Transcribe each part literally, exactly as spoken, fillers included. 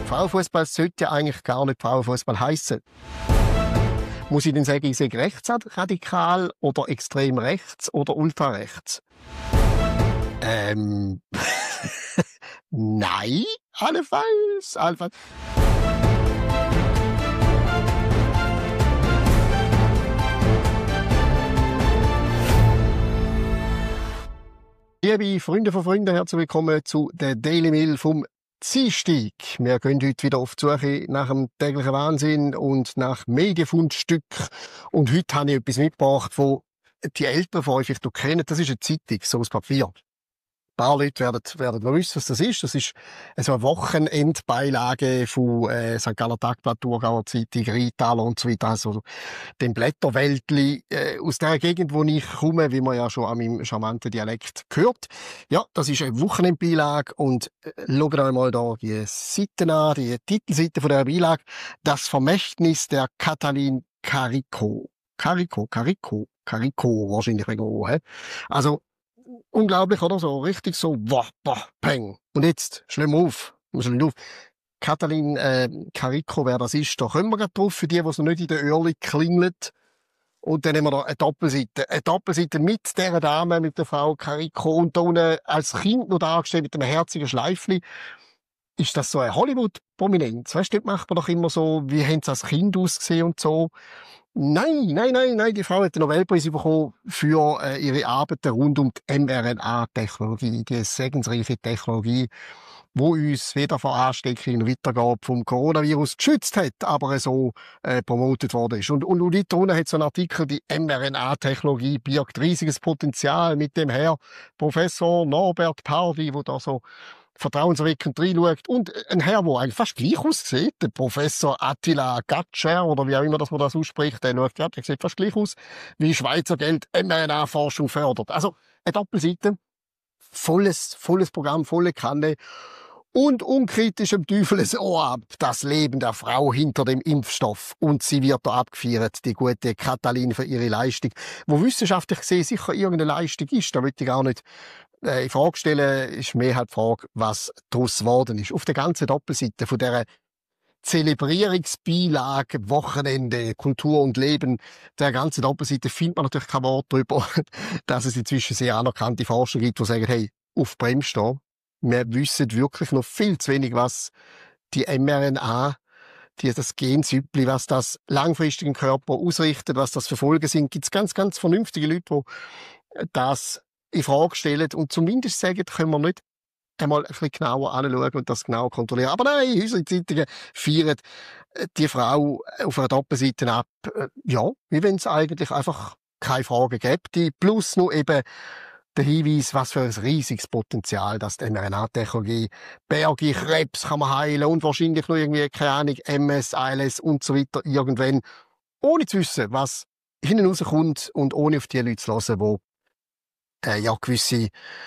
Frauenfußball sollte ja eigentlich gar nicht Frauenfußball heißen. Muss ich denn sagen, ich sage rechtsradikal oder extrem rechts oder ultrarechts? Ähm, nein, allenfalls, allenfalls. Liebe Freunde von Freunden, herzlich willkommen zu der Daily Mail vom Dienstag. Wir gehen heute wieder auf die Suche nach dem täglichen Wahnsinn und nach Medienfundstücken. Und heute habe ich etwas mitgebracht, wo die Älteren von euch vielleicht noch kennen. Das ist eine Zeitung, so ein Papier. Ein paar Leute werden, werden noch wissen, was das ist. Das ist so eine Wochenendbeilage von äh, Sankt Galler Tagblatt, Thurgauer Zeitung, Rheintaler und so weiter. Also dem Blätterwäldli äh, aus der Gegend, wo ich komme, wie man ja schon an meinem charmanten Dialekt hört. Ja, das ist eine Wochenendbeilage und äh, schaut euch mal da die Seiten an, die Titelseite von der Beilage. Das Vermächtnis der Katalin Kariko. Kariko, Kariko, Kariko, wahrscheinlich wegen O, he? Also, unglaublich, oder? So richtig so, wah, wah, peng. Und jetzt, schlimm auf. Schlimm auf. Katalin äh, Kariko, wer das ist, da kommen wir gerade drauf, für die, die es noch nicht in der Öhrli klingelt. Und dann haben wir da eine Doppelseite. Eine Doppelseite mit dieser Dame, mit der Frau Kariko. Und da unten als Kind noch dargestellt mit einem herzigen Schleifli. Ist das so eine Hollywood-Prominenz? Weißt du, dort macht man doch immer so, wie haben sie als Kind ausgesehen und so. Nein, nein, nein, nein, die Frau hat den Nobelpreis bekommen für äh, ihre Arbeiten rund um die mRNA-Technologie, die segensreiche Technologie, wo uns weder vor Ansteckungen weitergeht vom Coronavirus geschützt hat, aber so äh, promotet worden ist. Und, und, und dort unten hat so ein Artikel, die mRNA-Technologie birgt riesiges Potenzial mit dem Herr Professor Norbert Pardi, wo da so vertrauenserweckend reinschaut. Und ein Herr, der eigentlich fast gleich aussieht, der Professor Attila Gatscher, oder wie auch immer dass man das ausspricht, der schaut, ja, der sieht fast gleich aus, wie Schweizer Geld mRNA-Forschung fördert. Also eine Doppelseite, volles, volles Programm, volle Kanne und unkritisch im Teufel ein Ohr ab. Das Leben der Frau hinter dem Impfstoff. Und sie wird da abgefeiert, die gute Katalin, für ihre Leistung, wo wissenschaftlich gesehen sicher irgendeine Leistung ist. Da will ich gar nicht äh, in Frage stellen, ist mehr halt die Frage, was daraus geworden ist. Auf der ganzen Doppelseite von dieser Zelebrierungsbeilage, Wochenende, Kultur und Leben, der ganzen Doppelseite findet man natürlich kein Wort darüber, dass es inzwischen sehr anerkannte Forscher gibt, die sagen, hey, auf Bremse da. Wir wissen wirklich noch viel zu wenig, was die mRNA, die, das Gensüppli, was das langfristig im Körper ausrichtet, was das für Folgen sind. Gibt es ganz, ganz vernünftige Leute, die das in Frage stellen und zumindest sagen, können wir nicht einmal ein bisschen genauer anschauen und das genau kontrollieren. Aber nein, unsere Zeitungen feiern die Frau auf einer Doppelseite ab. Ja, wie wenn es eigentlich einfach keine Frage gibt. Die plus noch eben der Hinweis, was für ein riesiges Potenzial, dass die mRNA-Technologie Berge, Krebs kann man heilen und wahrscheinlich noch irgendwie, keine Ahnung, M S, A L S und so weiter irgendwann, ohne zu wissen, was hinten rauskommt und ohne auf die Leute zu hören, die äh, ja gewisse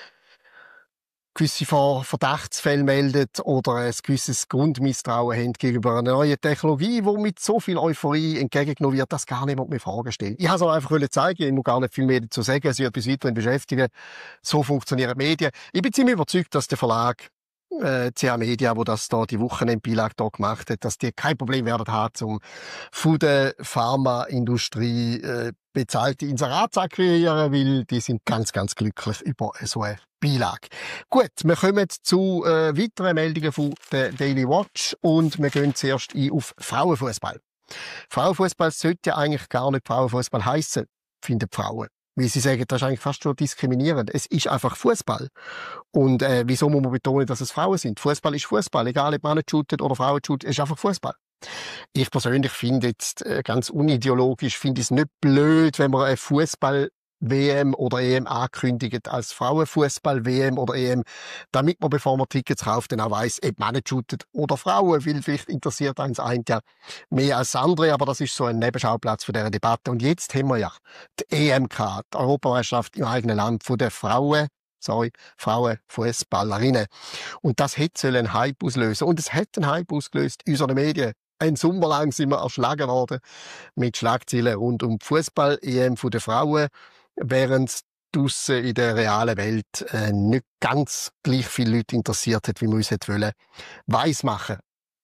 gewisse Verdachtsfälle meldet oder ein gewisses Grundmisstrauen haben gegenüber einer neuen Technologie, die mit so viel Euphorie entgegengenommen wird, dass gar niemand mehr Fragen stellt. Ich wollte es einfach zeigen, ich muss gar nicht viel mehr dazu sagen, es wird bis weiterhin beschäftigen. So funktionieren Medien. Ich bin ziemlich überzeugt, dass der Verlag äh, C A Media, wo das da die Wochenendbeilage da gemacht hat, dass die kein Problem werden haben, um von der Pharmaindustrie äh, bezahlte Inserate zu akquirieren, weil die sind ganz, ganz glücklich über so eine Beilage. Gut, wir kommen zu äh, weiteren Meldungen von der Daily Watch und wir gehen zuerst ein auf Frauenfußball. Frauenfußball sollte ja eigentlich gar nicht Frauenfußball heißen, finden die Frauen. Wie sie sagen, das ist eigentlich fast schon diskriminierend. Es ist einfach Fußball. Und äh, wieso muss man betonen, dass es Frauen sind? Fußball ist Fußball, egal ob Männer shooten oder Frauen shooten, es ist einfach Fußball. Ich persönlich finde jetzt äh, ganz unideologisch, finde es nicht blöd, wenn man eine Fußball-W M oder E M ankündigt als Frauenfußball-W M oder E M, damit man, bevor man Tickets kauft, dann auch weiss, ob Männer shooten oder Frauen, weil vielleicht interessiert eins ein ja mehr als andere, aber das ist so ein Nebenschauplatz von dieser Debatte. Und jetzt haben wir ja die E M gehabt, die Europameisterschaft im eigenen Land von der Frauen, sorry, Frauenfußballerinnen. Und das hätte einen Hype auslösen. Und es hat einen Hype ausgelöst in unseren Medien. Ein Sommer lang sind wir erschlagen worden mit Schlagzeilen rund um die Fußball-E M der Frauen, während draussen in der realen Welt äh, nicht ganz gleich viele Leute interessiert hat, wie wir uns hätten wollen weismachen.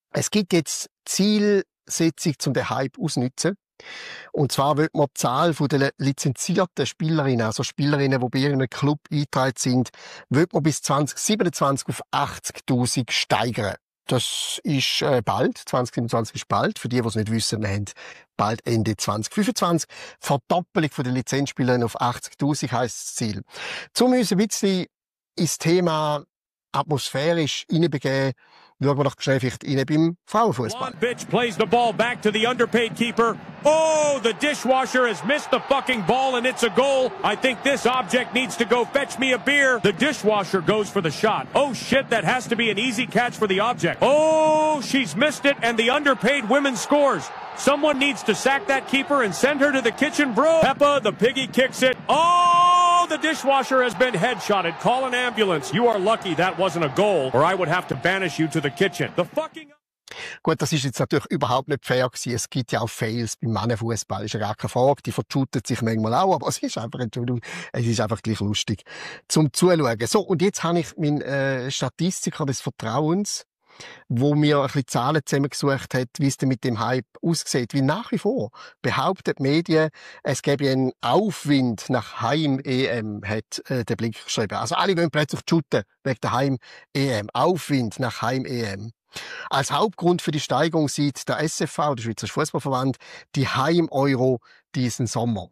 Es gibt jetzt Zielsetzung, um den Hype auszunutzen. Und zwar will man die Zahl der lizenzierten Spielerinnen, also Spielerinnen, die bei irgendeinem Club eingetragen sind, will man bis zwanzig siebenundzwanzig auf achtzigtausend steigern. Das ist äh, bald, zwanzig siebenundzwanzig ist bald. Für die, die es nicht wissen, wir haben bald Ende zwanzig fünfundzwanzig. Verdoppelung der Lizenzspielerinnen auf achtzigtausend heisst das Ziel. So müssen wir ein bisschen ins Thema atmosphärisch hineinbegeben. Schauen wir doch schnell vielleicht rein beim Frauenfußball. Bitch plays the ball back to the underpaid keeper. Oh, the dishwasher has missed the fucking ball and it's a goal. I think this object needs to go fetch me a beer. The dishwasher goes for the shot. Oh shit, that has to be an easy catch for the object. Oh, she's missed it and the underpaid woman scores. Someone needs to sack that keeper and send her to the kitchen, bro. Peppa, the piggy, kicks it. Oh, the dishwasher has been headshotted. Call an ambulance. You are lucky that wasn't a goal, or I would have to banish you to the kitchen. The fucking... Gut, das ist jetzt natürlich überhaupt nicht fair gewesen. Es gibt ja auch Fails beim Männerfußball, ist ja gar keine Frage. Die verschüttet sich manchmal auch, aber es ist einfach, Entschuldigung, es ist einfach gleich lustig zum Zuschauen. So, und jetzt habe ich meinen äh, Statistiker des Vertrauens, wo mir ein bisschen Zahlen zusammengesucht hat, wie es denn mit dem Hype aussieht. Wie nach wie vor behauptet die Medien, es gäbe einen Aufwind nach Heim-E M, hat äh, der Blick geschrieben. Also alle wollen plötzlich shooten wegen der Heim-E M. Aufwind nach Heim-E M. Als Hauptgrund für die Steigerung sieht der S F V, der Schweizerische Fußballverband, die Heim-Euro diesen Sommer.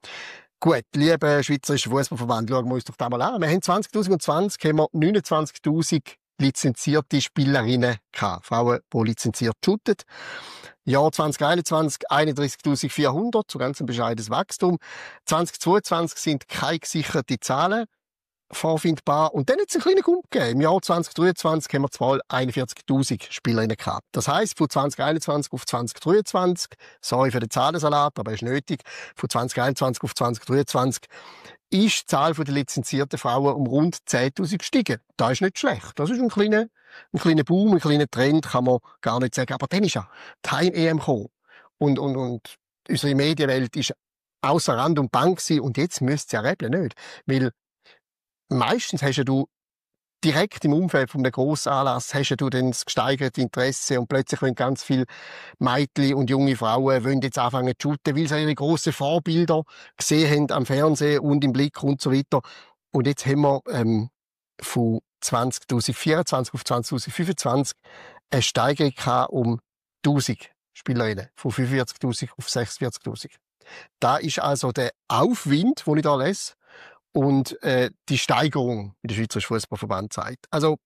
Gut, lieber Schweizerischer Fußballverband, schauen wir uns doch da mal an. Wir haben zwanzig zwanzig haben wir neunundzwanzigtausend lizenzierte Spielerinnen gehabt. Frauen, die lizenziert shooten. Jahr zwanzig einundzwanzig einunddreißigtausendvierhundert, so ganz ein bescheidenes Wachstum. zwanzig zweiundzwanzig sind keine gesicherte Zahlen vorfindbar. Und dann hat es einen kleinen Gump gegeben. Im Jahr zwanzig dreiundzwanzig haben wir zwar einundvierzigtausend Spielerinnen gehabt. Das heisst, von zwanzig einundzwanzig auf zwanzig dreiundzwanzig, sorry für den Zahlensalat, aber ist nötig, von zwanzig einundzwanzig auf zwanzig dreiundzwanzig ist die Zahl der lizenzierten Frauen um rund zehntausend gestiegen. Das ist nicht schlecht. Das ist ein kleiner, ein kleiner Boom, ein kleiner Trend, kann man gar nicht sagen. Aber dann ist ja die Heim-E M gekommen. Und, und, und unsere Medienwelt ist außer Rand und Band gewesen. Und jetzt müsste es ja rebeln, nicht? Weil meistens hast ja du direkt im Umfeld von einem Grossanlass hast ja du dann das gesteigerte Interesse und plötzlich wollen ganz viele Mädchen und junge Frauen wollen jetzt anfangen zu shooten, weil sie ihre grossen Vorbilder gesehen haben am Fernsehen und im Blick und so weiter. Und jetzt haben wir ähm, von zwanzig vierundzwanzig auf zwanzig fünfundzwanzig eine Steigerung gehabt um tausend Spielerinnen, von fünfundvierzigtausend auf sechsundvierzigtausend. Da ist also der Aufwind, den ich da lese, und äh, die Steigerung, wie der Schweizerische Fußballverband sagt. Also,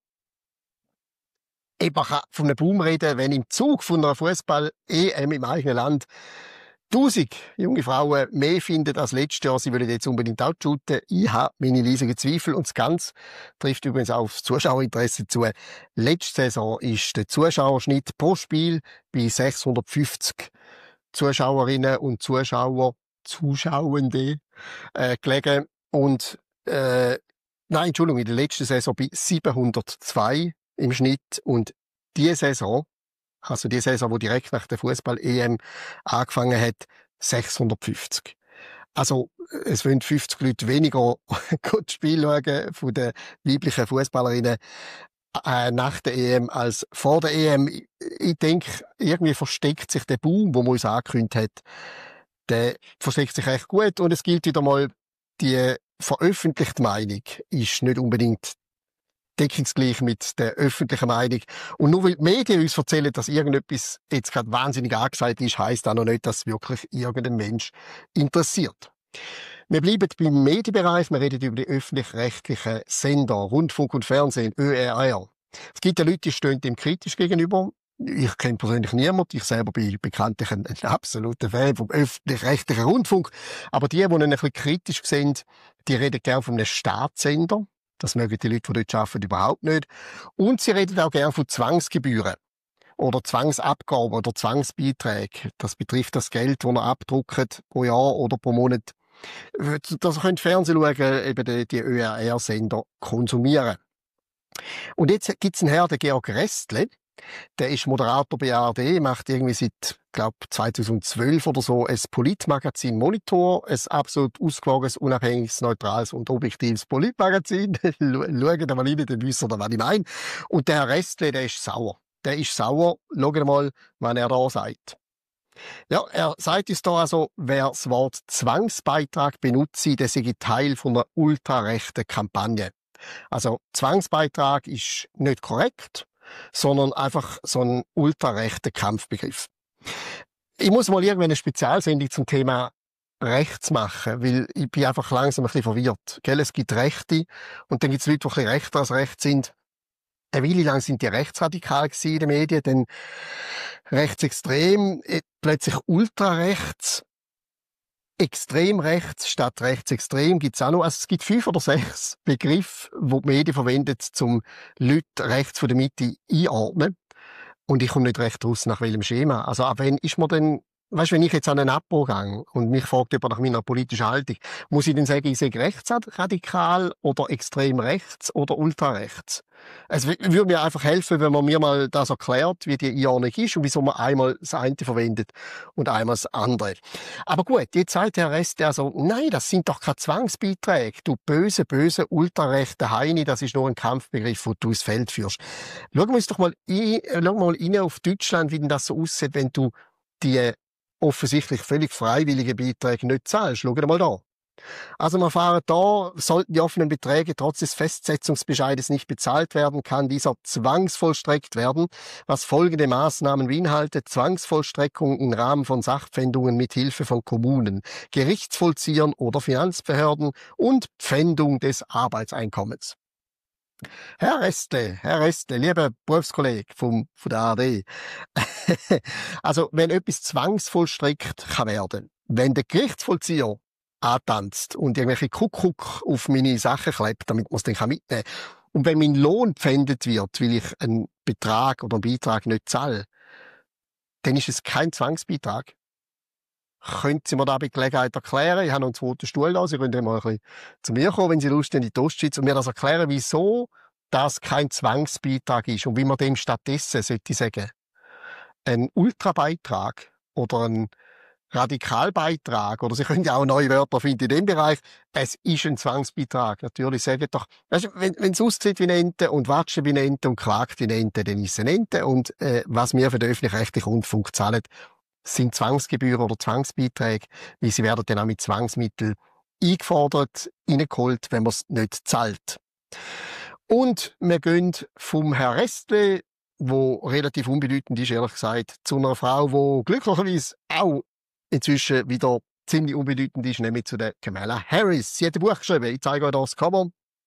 man kann von einem Boom reden, wenn im Zug von einer Fußball-E M im eigenen Land tausend junge Frauen mehr finden als letztes Jahr. Sie wollen jetzt unbedingt auch shooten. Ich habe meine riesigen Zweifel. Und das Ganze trifft übrigens auch aufs Zuschauerinteresse zu. Letzte Saison ist der Zuschauerschnitt pro Spiel bei sechshundertfünfzig Zuschauerinnen und Zuschauer, Zuschauende, äh, gelegen. Und, äh, nein, Entschuldigung, in der letzten Saison bei siebenhundertzwei im Schnitt. Und diese Saison, also die Saison, die direkt nach der Fußball-E M angefangen hat, sechshundertfünfzig. Also, es wollen fünfzig Leute weniger das Spiel schauen von den weiblichen Fußballerinnen äh, nach der E M als vor der E M. Ich, ich denke, irgendwie versteckt sich der Boom, den man uns angekündigt hat. Der versteckt sich echt gut. Und es gilt wieder mal, die veröffentlichte Meinung ist nicht unbedingt deckungsgleich mit der öffentlichen Meinung. Und nur weil die Medien uns erzählen, dass irgendetwas jetzt gerade wahnsinnig angesagt ist, heisst auch noch nicht, dass wirklich irgendein Mensch interessiert. Wir bleiben beim Medienbereich. Wir reden über die öffentlich-rechtlichen Sender, Rundfunk und Fernsehen, Ö R R. Es gibt ja Leute, die stehen dem kritisch gegenüber. Ich kenne persönlich niemanden. Ich selber bin bekanntlich ein, ein absoluter Fan vom öffentlich-rechtlichen Rundfunk. Aber die, die ihn ein bisschen kritisch sehen, die reden gerne von einem Staatssender. Das mögen die Leute, die dort arbeiten, überhaupt nicht. Und sie reden auch gerne von Zwangsgebühren oder Zwangsabgaben oder Zwangsbeiträge. Das betrifft das Geld, das er abdruckt pro Jahr oder pro Monat. Das könnt Fernsehen schauen, eben die, die Ö R R-Sender konsumieren. Und jetzt gibt es einen Herrn, der Georg Restle. Der ist Moderator bei A R D, macht irgendwie seit, glaube zweitausendzwölf oder so ein Politmagazin Monitor, ein absolut ausgewogenes, unabhängiges, neutrales und objektives Politmagazin. Schaut da mal rein, dann wisst ihr, was ich meine. Und der Herr Restle, der ist sauer. der ist sauer. Schaut mal, was er da sagt. Ja, er sagt uns da also, wer das Wort Zwangsbeitrag benutzt, der sei Teil von einer ultrarechten Kampagne. Also Zwangsbeitrag ist nicht korrekt, sondern einfach so ein ultrarechter Kampfbegriff. Ich muss mal irgendwann eine Spezialsendung zum Thema Rechts machen, weil ich bin einfach langsam ein bisschen verwirrt. Gell? Es gibt Rechte und dann gibt es Leute, die ein bisschen rechter als rechts sind. Eine Weile lang sind die rechtsradikal in den Medien, dann rechtsextrem, plötzlich ultrarechts, extrem rechts statt rechtsextrem gibt's auch noch. Also es gibt fünf oder sechs Begriffe, die die Medien verwenden, um Leute rechts von der Mitte einordnen. Und ich komme nicht recht raus, nach welchem Schema. Also ab wann ist man denn, weißt du, wenn ich jetzt an einen Abbau gehe und mich fragt jemand nach meiner politischen Haltung, muss ich dann sagen, ich sei rechtsradikal oder extrem rechts oder ultrarechts? Es würde mir einfach helfen, wenn man mir mal das erklärt, wie die Einordnung ist und wieso man einmal das eine verwendet und einmal das andere. Aber gut, jetzt sagt der Rest also, nein, das sind doch keine Zwangsbeiträge. Du böse, böse, ultrarechte Heini, das ist nur ein Kampfbegriff, den du ins Feld führst. Schauen wir uns doch mal, ein, schauen wir mal rein auf Deutschland, wie denn das so aussieht, wenn du die offensichtlich völlig freiwillige Beiträge nicht zahlst. Schau mal da. Also wir erfahren da, sollten die offenen Beträge trotz des Festsetzungsbescheides nicht bezahlt werden, kann dieser zwangsvollstreckt werden, was folgende Maßnahmen beinhaltet: Zwangsvollstreckung im Rahmen von Sachpfändungen mit Hilfe von Kommunen, Gerichtsvollziehern oder Finanzbehörden und Pfändung des Arbeitseinkommens. Herr Restle, Herr Restle, lieber Berufskollege vom, von der A R D. Also, wenn etwas zwangsvollstreckt kann werden, wenn der Gerichtsvollzieher antanzt und irgendwelche Kuckuck auf meine Sachen klebt, damit man es dann mitnehmen kann, und wenn mein Lohn pfändet wird, weil ich einen Betrag oder einen Beitrag nicht zahle, dann ist es kein Zwangsbeitrag. Können Sie mir da bei Gelegenheit erklären? Ich habe noch einen zweiten Stuhl da. Sie können dann mal ein bisschen zu mir kommen, wenn Sie Lust haben, in die Ostschweiz, und mir das erklären, wieso das kein Zwangsbeitrag ist und wie man dem stattdessen, sollte ich sagen, einen Ultrabeitrag oder einen Radikalbeitrag, oder Sie können ja auch neue Wörter finden in dem Bereich. Es ist ein Zwangsbeitrag. Natürlich sagen doch, weißt du, wenn, wenn es aussieht wie eine Ente und watscht wie eine Ente und quakt wie eine Ente, dann ist es eine Ente. Und äh, was wir für den öffentlich-rechtlichen Rundfunk zahlen, sind Zwangsgebühren oder Zwangsbeiträge, weil sie werden dann auch mit Zwangsmitteln eingefordert, reingeholt, wenn man es nicht zahlt. Und wir gehen vom Herrn Restle, wo relativ unbedeutend ist, ehrlich gesagt, zu einer Frau, die glücklicherweise auch inzwischen wieder ziemlich unbedeutend ist, nämlich zu der Kamala Harris. Sie hat ein Buch geschrieben, ich zeige euch das Cover.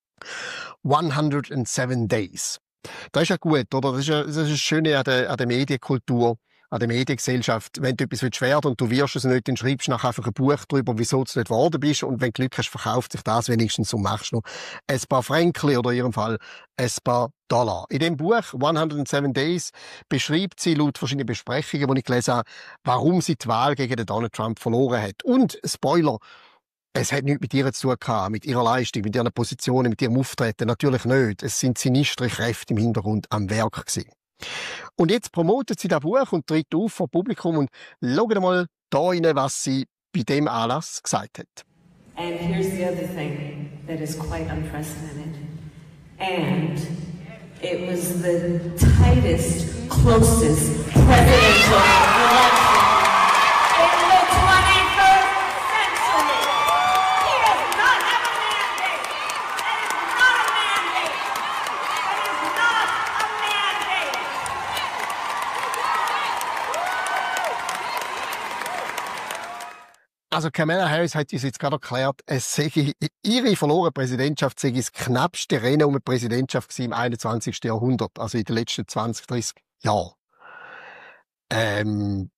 hundertseven Days. Das ist ja gut, oder? Das ist ja das, ist das Schöne an der, an der Medienkultur, an der Mediengesellschaft. Wenn du etwas werden und du wirst es nicht, dann schreibst du nachher einfach ein Buch darüber, wieso du nicht geworden bist. Und wenn du Glück hast, verkauft sich das wenigstens und machst noch ein paar Fränkli oder in ihrem Fall ein paar Dollar. In dem Buch hundertseven Days beschreibt sie laut verschiedenen Besprechungen, die ich gelesen habe, warum sie die Wahl gegen den Donald Trump verloren hat. Und, Spoiler, es hat nichts mit ihr zu tun gehabt, mit ihrer Leistung, mit ihren Positionen, mit ihrem Auftreten. Natürlich nicht. Es sind sinistre Kräfte im Hintergrund am Werk gewesen. Und jetzt promotet sie das Buch und tritt auf vor Publikum und schaut mal da rein, was sie bei dem Anlass gesagt hat. And here's the other thing that is quite unprecedented. And it was the tightest, closest presidential election in the twenty-first century. He does not have a mandate. That is not a mandate. That is not a mandate. Also Kamala Harris hat uns jetzt gerade erklärt, es sei, ihre verlorene Präsidentschaft sei das knappste Rennen um eine Präsidentschaft im einundzwanzigsten Jahrhundert, also in den letzten zwanzig, dreißig Jahren. Ähm,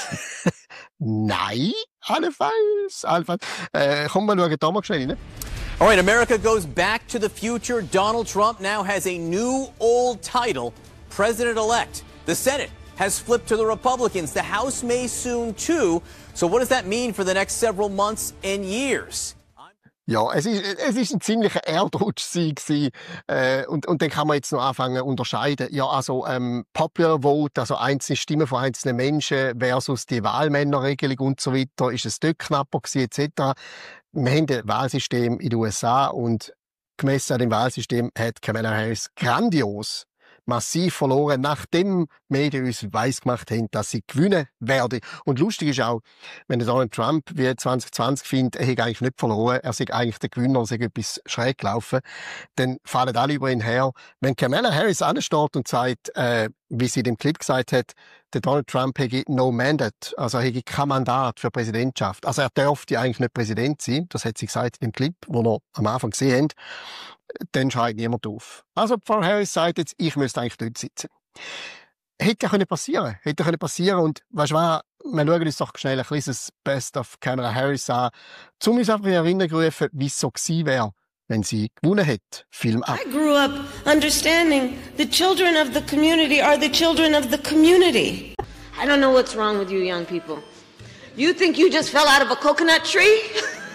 nein, allenfalls, allenfalls. Äh, komm mal schauen, da mal schnell rein. All right, America goes back to the future. Donald Trump now has a new old title, President-elect. The Senate has flipped to the Republicans. The House may soon too. So what does that mean for the next several months and years? Ja, es ist, es ist ein ziemlicher Erdrutsch-Sieg gewesen. Äh, und, und dann kann man jetzt noch anfangen zu unterscheiden. Ja, also ähm, Popular Vote, also einzelne Stimmen von einzelnen Menschen versus die Wahlmännerregelung und so weiter, ist es dort knapper gewesen, et cetera. Wir haben ein Wahlsystem in den U S A und gemessen an dem Wahlsystem hat Kamala Harris grandios massiv verloren, nachdem die Medien uns weiss gemacht haben, dass sie gewinnen werden. Und lustig ist auch, wenn Donald Trump wie zwanzig zwanzig findet, er hätte eigentlich nicht verloren, er sei eigentlich der Gewinner, er sei etwas schräg gelaufen, dann fallen alle über ihn her. Wenn Kamala Harris ansteht und sagt, äh, wie sie in dem Clip gesagt hat, der Donald Trump hätte no mandate, also er hätte kein Mandat für Präsidentschaft. Also er dürfte eigentlich nicht Präsident sein, das hat sie gesagt in dem Clip, wo wir am Anfang gesehen haben, dann schreit niemand auf. Also Frau Harris sagt jetzt, ich müsste eigentlich dort sitzen. Hätte ja können passieren, hätte ja können passieren und weißt du was, wir schauen uns doch schnell ein kleines Best of Kamala Harris an, um uns einfach in Erinnerung zu rufen, wie es so gewesen wäre, wenn sie gewonnen hätte. Film ab. I grew up understanding the children of the community are the children of the community. I don't know what's wrong with you young people. You think you just fell out of a coconut tree?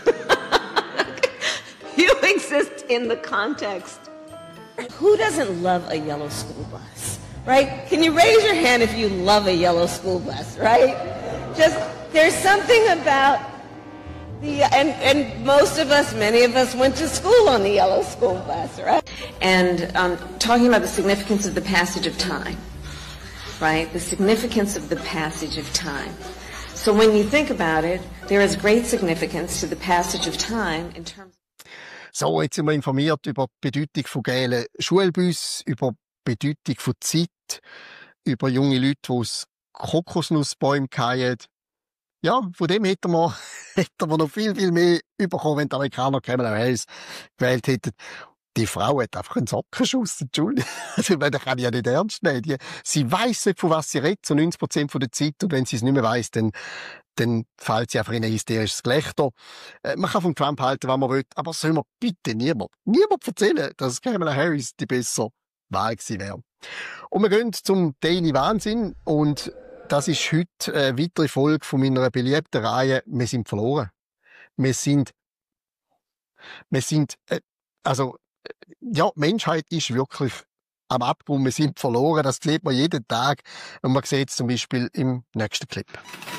You exist in the context. Who doesn't love a yellow school bus, right? Can you raise your hand if you love a yellow school bus, right? Just, there's something about the, and, and most of us, many of us went to school on the yellow school bus, right? And um, talking about the significance of the passage of time, right? The significance of the passage of time. So when you think about it, there is great significance to the passage of time in terms. So, jetzt sind wir informiert über die Bedeutung von gelben Schulbussen, über die Bedeutung von Zeit, über junge Leute, die aus Kokosnussbäumen fallen. Ja, von dem hätten wir, hätten wir noch viel, viel mehr bekommen, wenn die Amerikaner Kamala Harris gewählt hätten. Die Frau hat einfach einen Sockenschuss, Entschuldigung. Also, ich meine, das kann ich ja nicht ernst nehmen. Die, sie weiss nicht, von was sie redet, so neunzig Prozent der Zeit. Und wenn sie es nicht mehr weiss, dann, dann fällt sie einfach in ein hysterisches Gelächter. Äh, man kann von Trump halten, was man will, aber soll man bitte niemand, niemand erzählen, dass Kamala Harris die bessere Wahl gewesen wäre. Und wir gehen zum Daily Wahnsinn. Und das ist heute eine weitere Folge von meiner beliebten Reihe «Wir sind verloren». Wir sind, wir sind, äh, also, ja, die Menschheit ist wirklich am Abgrund. Wir sind verloren. Das sieht man jeden Tag. Und man sieht es zum Beispiel im nächsten Clip.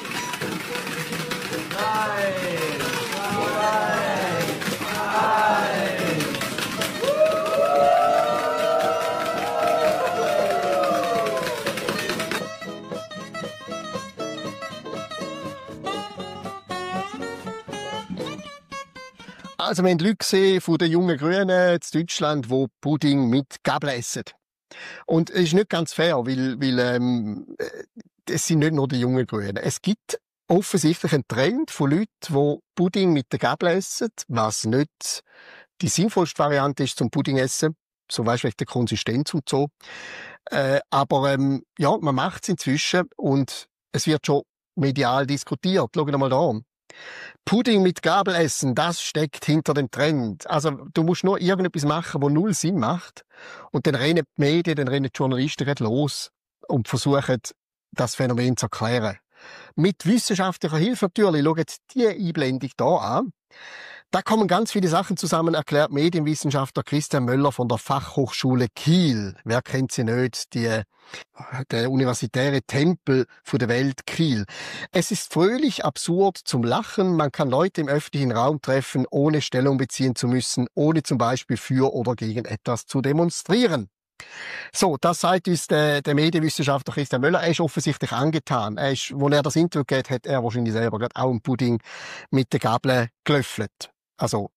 Also, wir haben Leute gesehen von den jungen Grünen in Deutschland, die Pudding mit Gabel essen. Und es ist nicht ganz fair, weil, weil ähm, es sind nicht nur die jungen Grünen. Es gibt offensichtlich einen Trend von Leuten, die Pudding mit der Gabel essen, was nicht die sinnvollste Variante ist zum Pudding essen. So weisst du, wegen der Konsistenz und so. Äh, aber ähm, ja, man macht es inzwischen und es wird schon medial diskutiert. Schau mal da an. Pudding mit Gabel essen, das steckt hinter dem Trend. Also, du musst nur irgendetwas machen, wo null Sinn macht. Und dann rennen die Medien, dann rennen die Journalisten gleich los und versuchen, das Phänomen zu erklären. Mit wissenschaftlicher Hilfe natürlich. Schaut die Einblendung hier an. Da kommen ganz viele Sachen zusammen, erklärt Medienwissenschaftler Christian Möller von der Fachhochschule Kiel. Wer kennt sie nicht? Die, der universitäre Tempel von der Welt Kiel. Es ist fröhlich, absurd, zum Lachen. Man kann Leute im öffentlichen Raum treffen, ohne Stellung beziehen zu müssen, ohne zum Beispiel für oder gegen etwas zu demonstrieren. So, das sagt uns der, der Medienwissenschaftler Christian Möller. Er ist offensichtlich angetan. Er ist, als er das Interview gegeben hat, er wahrscheinlich selber gerade auch einen Pudding mit der Gabel gelöffelt. Also,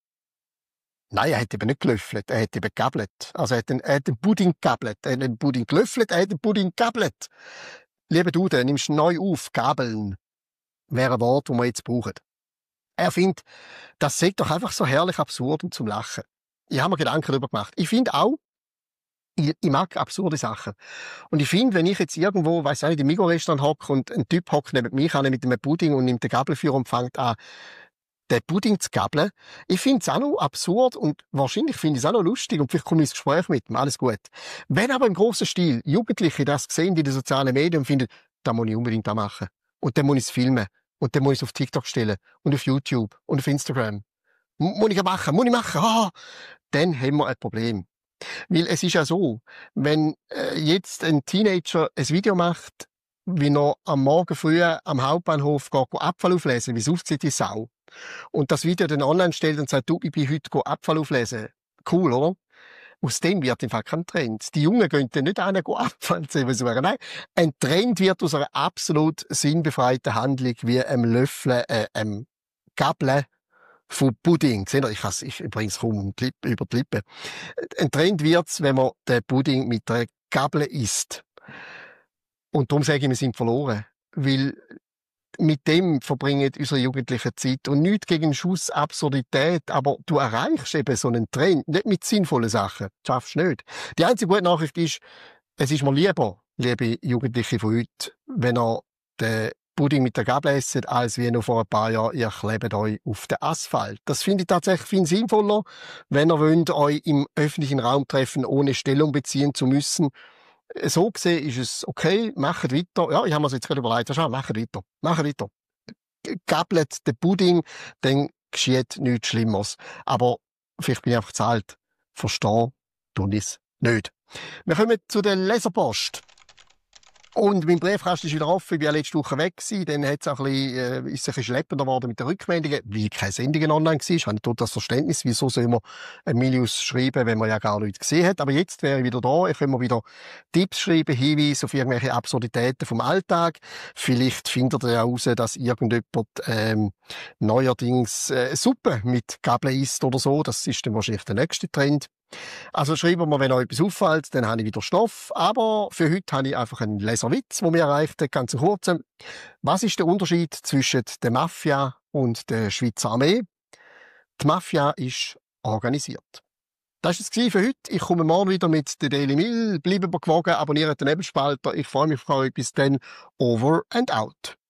nein, er hat eben nicht gelöffelt, er hat eben gegabelt. Also, er hat den, er hat den Pudding gegabelt. Er hat den Pudding gelöffelt, er hat den Pudding gegabelt. Lieber du, dann nimmst du neu auf, gabeln. Wäre ein Wort, das wir jetzt brauchen. Er findet, das sei doch einfach so herrlich absurd und zum Lachen. Ich habe mir Gedanken darüber gemacht. Ich finde auch, Ich, ich mag absurde Sachen. Und ich finde, wenn ich jetzt irgendwo, weiss nicht, im Migo-Restaurant hocke und ein Typ hockt neben mich an mit einem Pudding und nimmt den Gabelführer und fängt an, den Pudding zu gabeln, ich finde es auch noch absurd und wahrscheinlich finde ich es auch noch lustig und vielleicht komme ich ins Gespräch mit ihm, alles gut. Wenn aber im grossen Stil Jugendliche das sehen in den sozialen Medien und finden, da muss ich unbedingt da machen. Und dann muss ich es filmen. Und dann muss ich es auf TikTok stellen. Und auf YouTube. Und auf Instagram. M- muss ich machen, muss ich machen. Ah, dann haben wir ein Problem. Weil es ist ja so, wenn äh, jetzt ein Teenager ein Video macht, wie er am Morgen früh am Hauptbahnhof geht, geht Abfall auflesen, wie es aussieht, die Sau. Und das Video dann online stellt und sagt, du, ich bin heute Abfall auflesen. Cool, oder? aus dem wird einfach kein Trend. Die Jungen gehen dann nicht an, Abfallzähne suchen. Nein, ein Trend wird aus einer absolut sinnbefreiten Handlung wie einem Löffeln, äh, einem Gabeln von Pudding. Seht ihr, ich, has, ich übrigens kaum über die Lippen. Ein Trend wird's, wenn man den Pudding mit einer Gabel isst. Und darum sage ich, wir sind verloren. Weil mit dem verbringen unsere Jugendlichen Zeit. Und nichts gegen einen Schuss Absurdität, aber du erreichst eben so einen Trend nicht mit sinnvollen Sachen. Das schaffst du nicht. Die einzige gute Nachricht ist, es ist mir lieber, liebe Jugendliche von heute, wenn ihr den Pudding mit der Gabel esset, als wie noch vor ein paar Jahren, ihr klebt euch auf den Asphalt. Das finde ich tatsächlich viel sinnvoller, wenn ihr wollt, euch im öffentlichen Raum treffen, ohne Stellung beziehen zu müssen. So gesehen ist es okay, macht weiter. Ja, ich habe mir das jetzt gerade überlegt. Schau, macht weiter. Macht weiter. Gabelt den Pudding, dann geschieht nichts Schlimmeres. Aber vielleicht bin ich einfach zu alt. Verstehen tue ich es nicht. Wir kommen zu der Leserpost. Und mein Briefkasten ist wieder offen. Ich war letzte Woche weg gewesen. Dann hat's auch ein bisschen, äh, ist es ein bisschen schleppender geworden mit den Rückmeldungen, weil keine Sendungen online war. Ich habe nicht das Verständnis, wieso soll man ein Milius schreiben, wenn man ja gar nichts gesehen hat. Aber jetzt wäre ich wieder da. Ich kann mir wieder Tipps schreiben, Hinweise auf irgendwelche Absurditäten vom Alltag. Vielleicht findet ihr ja heraus, dass irgendjemand ähm, neuerdings äh, Suppe mit Gabeln isst oder so. Das ist dann wahrscheinlich der nächste Trend. Also schreiben wir, wenn euch etwas auffällt, dann habe ich wieder Stoff. Aber für heute habe ich einfach einen Leserwitz, der mir erreicht hat, ganz kurz. Was ist der Unterschied zwischen der Mafia und der Schweizer Armee? Die Mafia ist organisiert. Das war es für heute. Ich komme morgen wieder mit der Daily Mail. Bleiben wir gewogen, abonniert den Nebelspalter. Ich freue mich auf euch. Bis dann. Over and out.